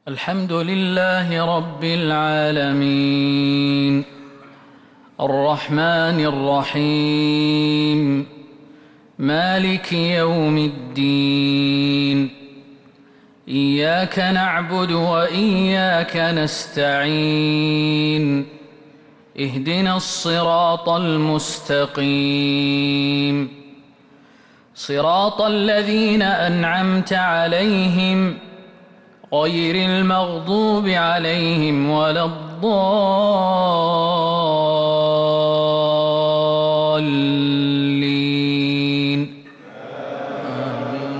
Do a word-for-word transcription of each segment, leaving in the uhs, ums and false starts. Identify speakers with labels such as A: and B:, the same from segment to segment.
A: الحمد لله رب العالمين الرحمن الرحيم مالك يوم الدين إياك نعبد وإياك نستعين اهدنا الصراط المستقيم صراط الذين أنعمت عليهم غير المغضوب عليهم ولا الضالين آمين.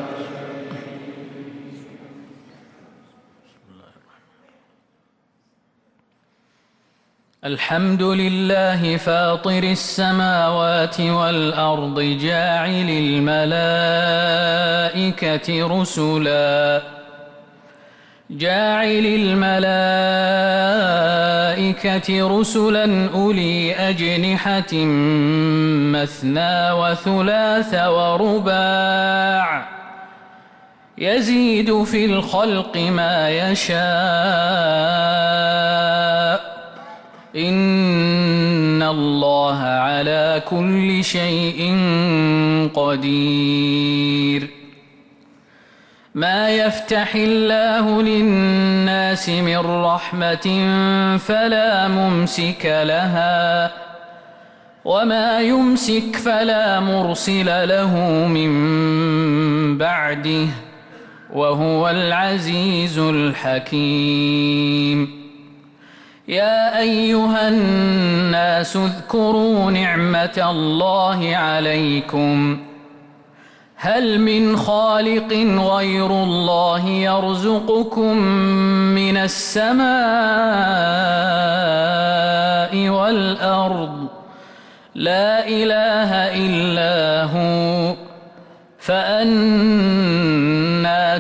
A: الحمد لله فاطر السماوات والأرض جاعل الملائكة رسلاً جاعل الملائكة رسلا أولي أجنحة مثنى وثلاث ورباع يزيد في الخلق ما يشاء إن الله على كل شيء قدير ما يفتح الله للناس من رحمة فلا ممسك لها وما يمسك فلا مرسل له من بعده وهو العزيز الحكيم يا أيها الناس اذكروا نعمة الله عليكم هل من خالق غير الله يرزقكم من السماء والأرض لا إله إلا هو فأنى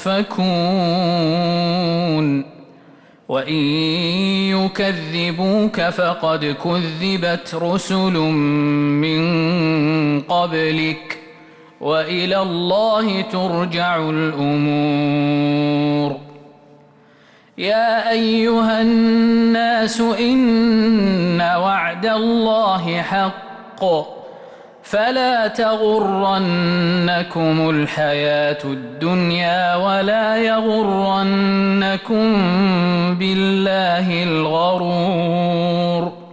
A: تؤفكون وإن يكذبوك فقد كذبت رسل من قبلك وإلى الله ترجع الأمور يا أيها الناس إن وعد الله حق فلا تغرنكم الحياة الدنيا ولا يغرنكم بالله الغرور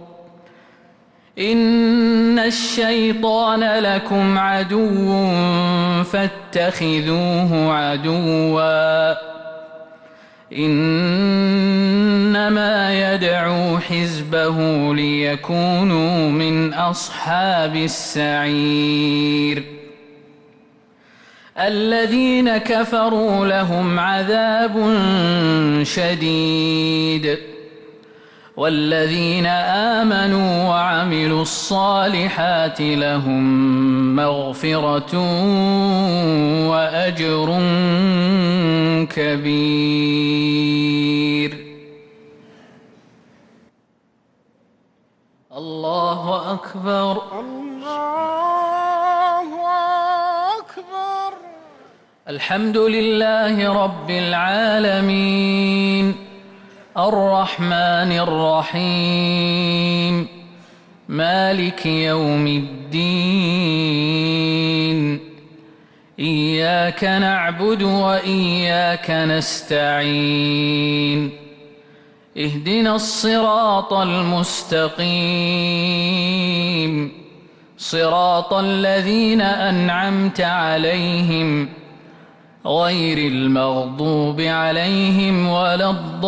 A: إن الشيطان لكم عدو فاتخذوه عدوا إنما يدعو حزبه ليكونوا من أصحاب السعير الذين كفروا لهم عذاب شديد والذين آمنوا وعملوا الصالحات لهم مغفرة وأجر كبير الله أكبر
B: الله أكبر
A: الحمد لله رب العالمين الرحمن الرحيم مالك يوم الدين إياك نعبد وإياك نستعين اهدنا الصراط المستقيم صراط الذين أنعمت عليهم غير المغضوب عليهم ولا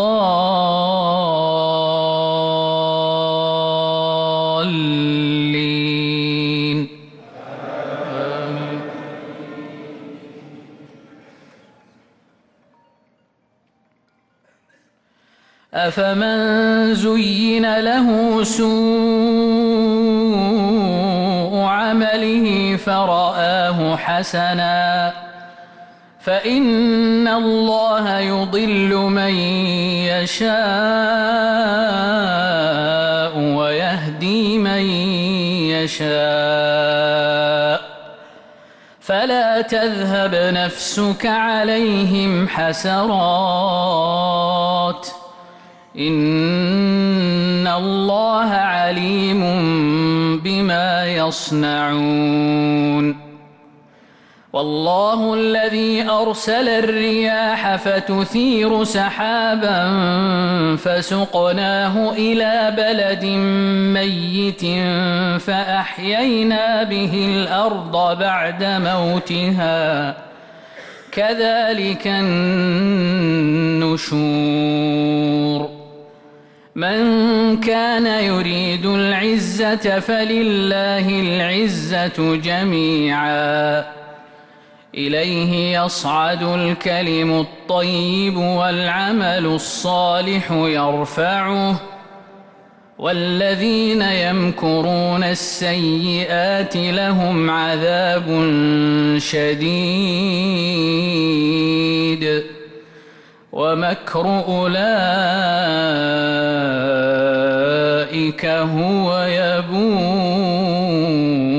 A: الضالين آمين. أفمن زين له سوء عمله فرآه حسناً فإن الله يضل من يشاء ويهدي من يشاء فلا تذهب نفسك عليهم حسرات إن الله عليم بما يصنعون والله الذي أرسل الرياح فتثير سحابا فسقناه إلى بلد ميت فأحيينا به الأرض بعد موتها كذلك النشور من كان يريد العزة فلله العزة جميعا إليه يصعد الكلم الطيب والعمل الصالح يرفعه والذين يمكرون السيئات لهم عذاب شديد ومكر أولئك هو يبور